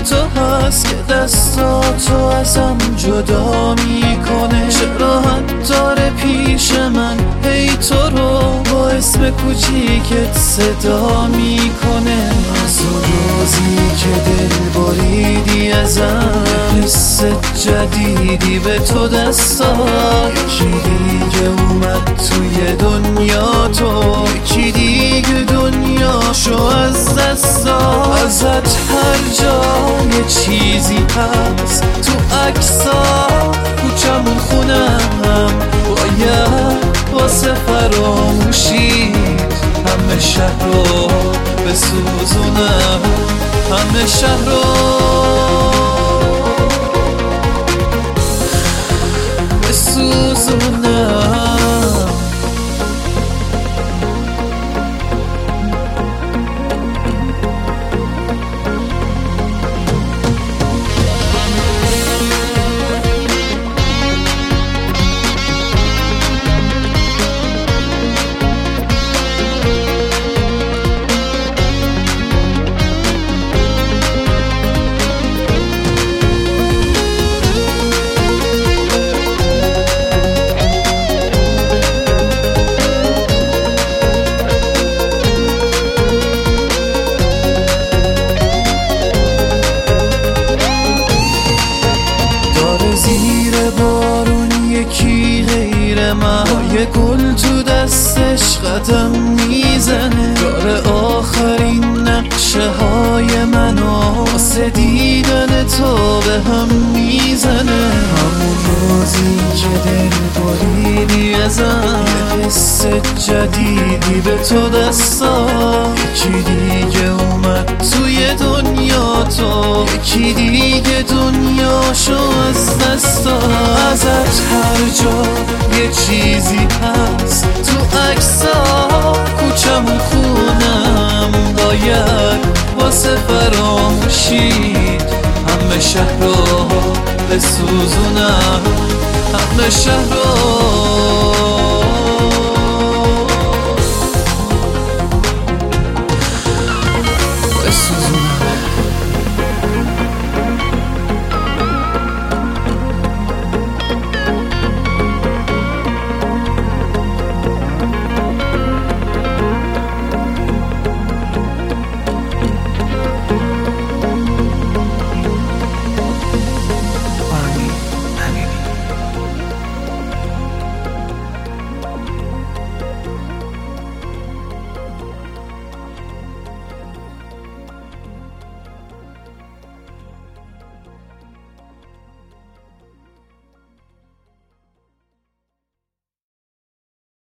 تو هست که دستاتو ازم جدا میکنه. چرا حد داره پیش من هی تو رو با اسم کوچیکت صدا میکنه. از اون روزی که دل بریدی ازم، حس جدیدی به تو دست داد. یکی دیگه اومد توی دنیا تو، یکی دیگه دنیاشو از دست داد. ازت هر جا یه چیزی هست، تو عکسا کوچمون خونم، باید واسه فراموشی همه شهر رو بسوزونم، همه شهر رو بسوزونم. زیر بارون یکی غیر من، یه گل تو دستش قدم میزنه. داره آخرین نقشه های منو واسه دیدن تو به هم میزنه. همون روزی که دل بریدی ازم، یه حس جدیدی به تو دست داد. یکی دیگه اومد توی دنیا تو، یکی دیگه دنیاشو از دست داد. ازت هر جا یه چیزی هست، تو عکسا کوچمون خونم، باید واسه فراموشی همه شهر رو بسوزونم، همه شهر رو